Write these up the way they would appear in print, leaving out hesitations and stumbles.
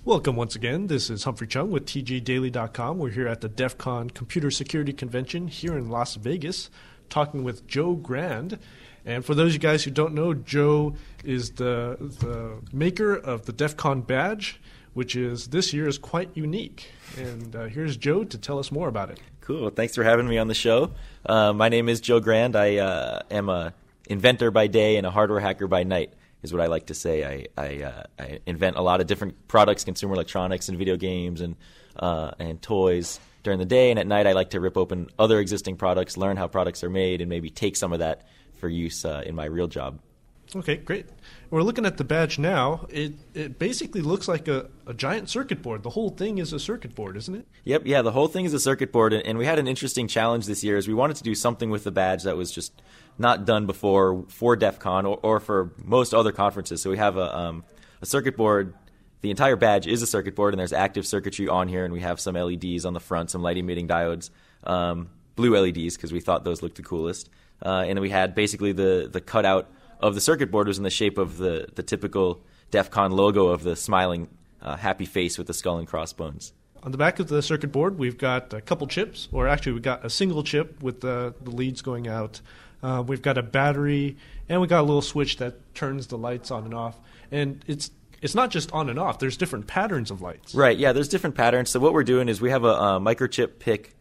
Welcome once again. This is Humphrey Chung with TGDaily.com. We're here at the DEF CON Computer Security Convention here in Las Vegas, talking with Joe Grand. And for those of you guys who don't know, Joe is the maker of the DEF CON badge, which is this year is quite unique. And here's Joe to tell us more about it. Cool. Thanks for having me on the show. My name is Joe Grand. I am a inventor by day and a hardware hacker by night, is what I like to say. I invent a lot of different products, consumer electronics and video games and toys during the day. And at night, I like to rip open other existing products, learn how products are made, and maybe take some of that for use in my real job. Okay, great. We're looking at the badge now. It basically looks like a giant circuit board. The whole thing is a circuit board, isn't it? Yep, yeah, the whole thing is a circuit board. And we had an interesting challenge this year, is we wanted to do something with the badge that was just not done before for DEF CON or for most other conferences. So we have a circuit board. The entire badge is a circuit board, and there's active circuitry on here, and we have some LEDs on the front, some light-emitting diodes, blue LEDs because we thought those looked the coolest. And we had basically the cutout of the circuit board was in the shape of the typical DEF CON logo of the smiling happy face with the skull and crossbones. On the back of the circuit board, we've got a couple chips, or actually we've got a single chip with the leads going out. We've got a battery, and we've got a little switch that turns the lights on and off. And it's not just on and off. There's different patterns of lights. Right, yeah, there's different patterns. So what we're doing is we have a Microchip PIC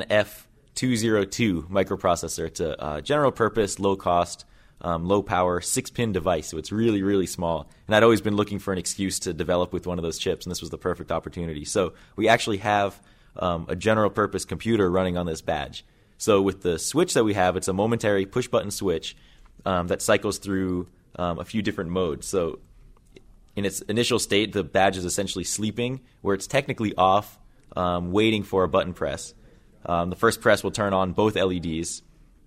10F202 microprocessor. It's a general-purpose, low-cost, low-power, 6-pin device. So it's really, really small. And I'd always been looking for an excuse to develop with one of those chips, and this was the perfect opportunity. So we actually have a general-purpose computer running on this badge. So with the switch that we have, it's a momentary push-button switch that cycles through a few different modes. So in its initial state, the badge is essentially sleeping, where it's technically off, waiting for a button press. The first press will turn on both LEDs.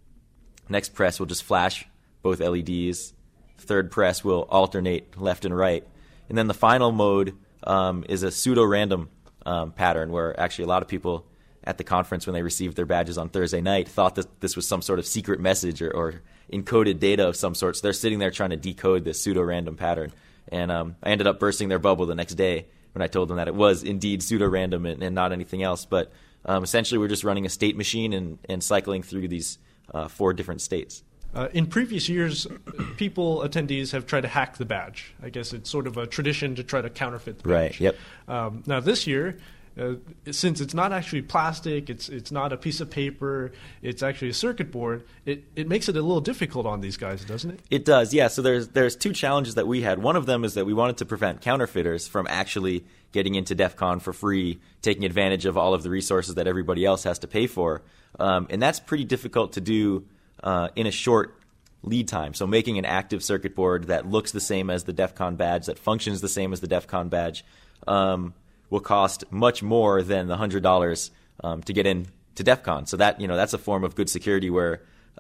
Next press will just flash both LEDs. Third press will alternate left and right. And then the final mode is a pseudo-random pattern, where actually a lot of people at the conference, when they received their badges on Thursday night, thought that this was some sort of secret message or encoded data of some sort. So they're sitting there trying to decode this pseudo-random pattern. And I ended up bursting their bubble the next day when I told them that it was indeed pseudo-random and not anything else. But essentially, we're just running a state machine and cycling through these 4 different states. In previous years, attendees have tried to hack the badge. I guess it's sort of a tradition to try to counterfeit the badge. Right, yep. Now this year, since it's not actually plastic, it's not a piece of paper, it's actually a circuit board, it makes it a little difficult on these guys, doesn't it? It does, yeah. So there's 2 challenges that we had. One of them is that we wanted to prevent counterfeiters from actually getting into DEF CON for free, taking advantage of all of the resources that everybody else has to pay for. And that's pretty difficult to do in a short lead time. So making an active circuit board that looks the same as the DEF CON badge, that functions the same as the DEF CON badge, will cost much more than the $100 to get in to DEF CON. So that, that's a form of good security where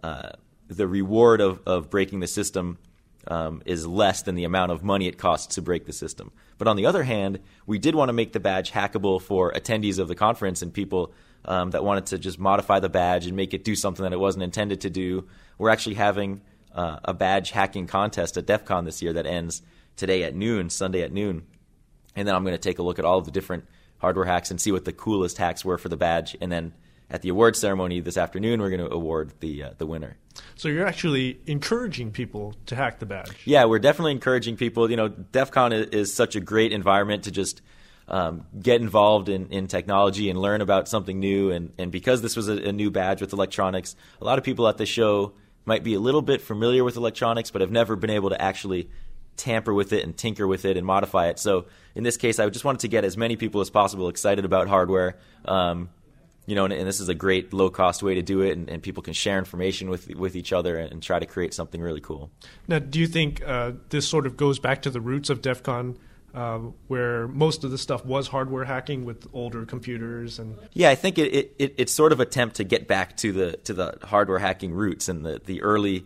the reward of breaking the system is less than the amount of money it costs to break the system. But on the other hand, we did want to make the badge hackable for attendees of the conference and people that wanted to just modify the badge and make it do something that it wasn't intended to do. We're actually having a badge hacking contest at DEF CON this year that ends today at noon, Sunday at noon. And then I'm going to take a look at all of the different hardware hacks and see what the coolest hacks were for the badge. And then at the awards ceremony this afternoon, we're going to award the winner. So you're actually encouraging people to hack the badge. Yeah, we're definitely encouraging people. DEF CON is such a great environment to just get involved in technology and learn about something new. And because this was a new badge with electronics, a lot of people at the show might be a little bit familiar with electronics but have never been able to actually tamper with it and tinker with it and modify it. So in this case, I just wanted to get as many people as possible excited about hardware. And this is a great low-cost way to do it, and people can share information with each other and try to create something really cool. Now, do you think this sort of goes back to the roots of DEF CON, where most of the stuff was hardware hacking with older computers? And yeah, I think it's sort of an attempt to get back to the hardware hacking roots and the early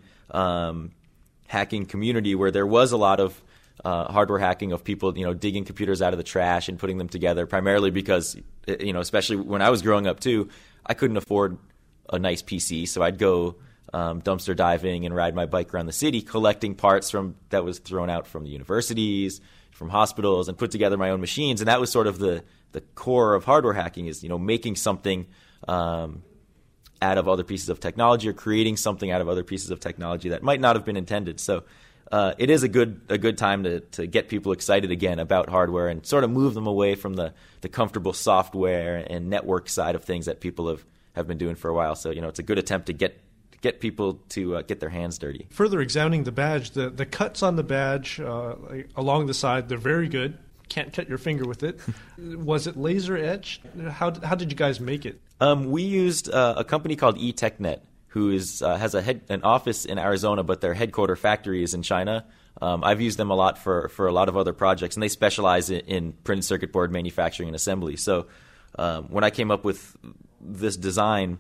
hacking community, where there was a lot of hardware hacking of people, digging computers out of the trash and putting them together, primarily because, especially when I was growing up too, I couldn't afford a nice PC, so I'd go dumpster diving and ride my bike around the city collecting parts that was thrown out from the universities, from hospitals and put together my own machines. And that was sort of the core of hardware hacking, is making something out of other pieces of technology, or creating something out of other pieces of technology that might not have been intended. So it is a good time to get people excited again about hardware and sort of move them away from the comfortable software and network side of things that people have been doing for a while. So it's a good attempt to get people to get their hands dirty. Further examining the badge, the cuts on the badge along the side, they're very good. Can't cut your finger with it. Was it laser etched? How did you guys make it? We used a company called eTechNet, who has an office in Arizona, but their headquarter factory is in China. I've used them a lot for a lot of other projects, and they specialize in printed circuit board manufacturing and assembly. So when I came up with this design,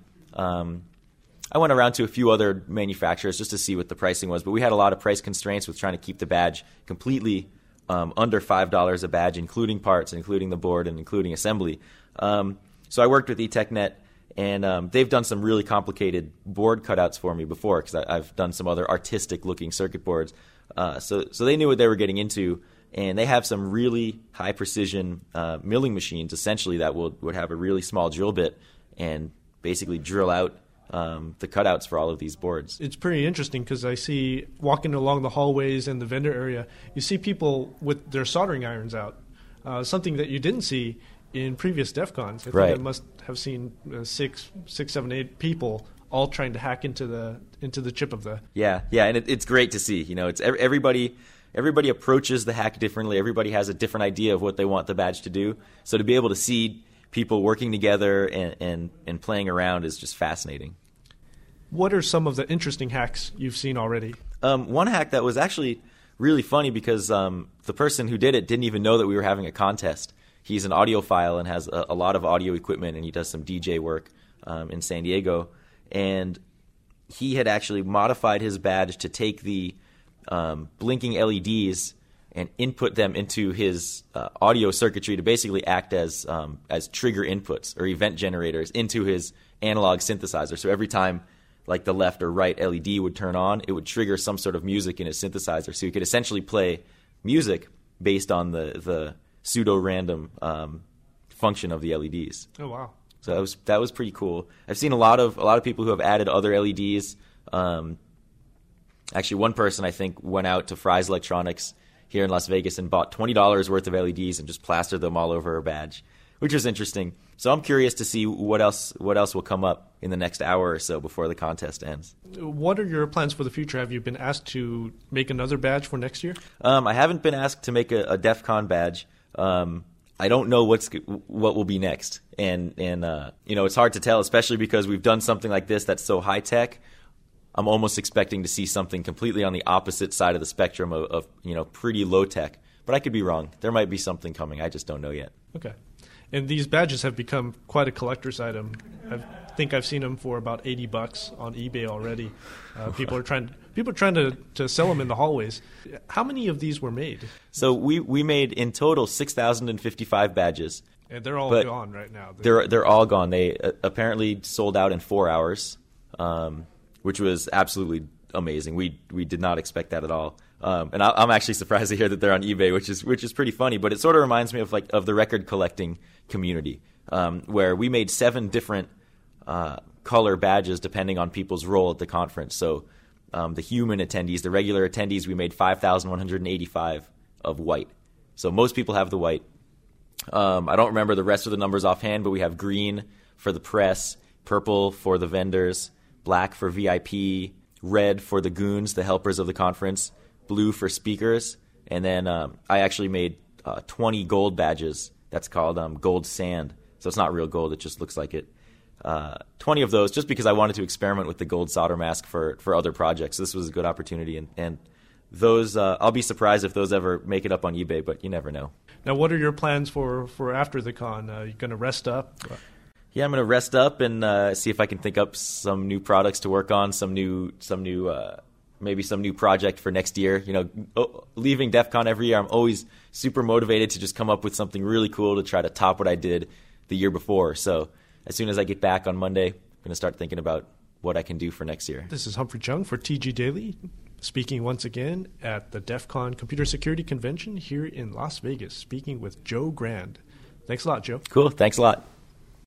I went around to a few other manufacturers just to see what the pricing was, but we had a lot of price constraints with trying to keep the badge completely under $5 a badge, including parts, including the board, and including assembly. So I worked with eTechNet, and they've done some really complicated board cutouts for me before, because I've done some other artistic-looking circuit boards. So they knew what they were getting into, and they have some really high-precision milling machines, essentially, that would have a really small drill bit and basically drill out the cutouts for all of these boards. It's pretty interesting, because I see, walking along the hallways in the vendor area, you see people with their soldering irons out, something that you didn't see in previous DEF CONs. I think I must have seen 6, 7, 8 people all trying to hack into the chip of the... Yeah, and it's great to see. It's everybody approaches the hack differently. Everybody has a different idea of what they want the badge to do. So to be able to see people working together and playing around is just fascinating. What are some of the interesting hacks you've seen already? One hack that was actually really funny, because the person who did it didn't even know that we were having a contest. He's an audiophile and has a lot of audio equipment, and he does some DJ work in San Diego. And he had actually modified his badge to take the blinking LEDs and input them into his audio circuitry to basically act as trigger inputs or event generators into his analog synthesizer. So every time like the left or right LED would turn on, it would trigger some sort of music in his synthesizer. So he could essentially play music based on the pseudo-random function of the LEDs. Oh, wow. So that was pretty cool. I've seen a lot of people who have added other LEDs. Actually, one person I think went out to Fry's Electronics here in Las Vegas and bought $20 worth of LEDs and just plastered them all over her badge, which was interesting. So I'm curious to see what else will come up in the next hour or so before the contest ends. What are your plans for the future? Have you been asked to make another badge for next year? I haven't been asked to make a DEF CON badge. I don't know what will be next, and it's hard to tell, especially because we've done something like this that's so high tech. I'm almost expecting to see something completely on the opposite side of the spectrum of pretty low tech, but I could be wrong. There might be something coming. I just don't know yet. Okay. And these badges have become quite a collector's item. I think I've seen them for about $80 on eBay already. People are trying to sell them in the hallways. How many of these were made? So we made in total 6,055 badges. And they're all gone right now. They're all gone. They apparently sold out in 4 hours, which was absolutely amazing. We did not expect that at all. And I'm actually surprised to hear that they're on eBay, which is pretty funny. But it sort of reminds me of the record collecting community, where we made 7 different color badges depending on people's role at the conference. So the human attendees, the regular attendees, we made 5,185 of white. So most people have the white. I don't remember the rest of the numbers offhand, but we have green for the press, purple for the vendors, black for VIP, red for the goons, the helpers of the conference, blue for speakers, and then I actually made 20 gold badges. That's called gold sand. So it's not real gold, it just looks like it. 20 of those, just because I wanted to experiment with the gold solder mask for other projects. This was a good opportunity, and those I'll be surprised if those ever make it up on eBay, but you never know. Now, what are your plans for after the con? You're going to rest up? Yeah, I'm going to rest up and see if I can think up some new products to work on, maybe some new project for next year. Leaving DEF CON every year, I'm always super motivated to just come up with something really cool to try to top what I did the year before. So as soon as I get back on Monday, I'm going to start thinking about what I can do for next year. This is Humphrey Chung for TG Daily. speaking once again at the DEF CON Computer Security Convention here in Las Vegas, speaking with Joe Grand. Thanks a lot, Joe. Cool. Thanks a lot.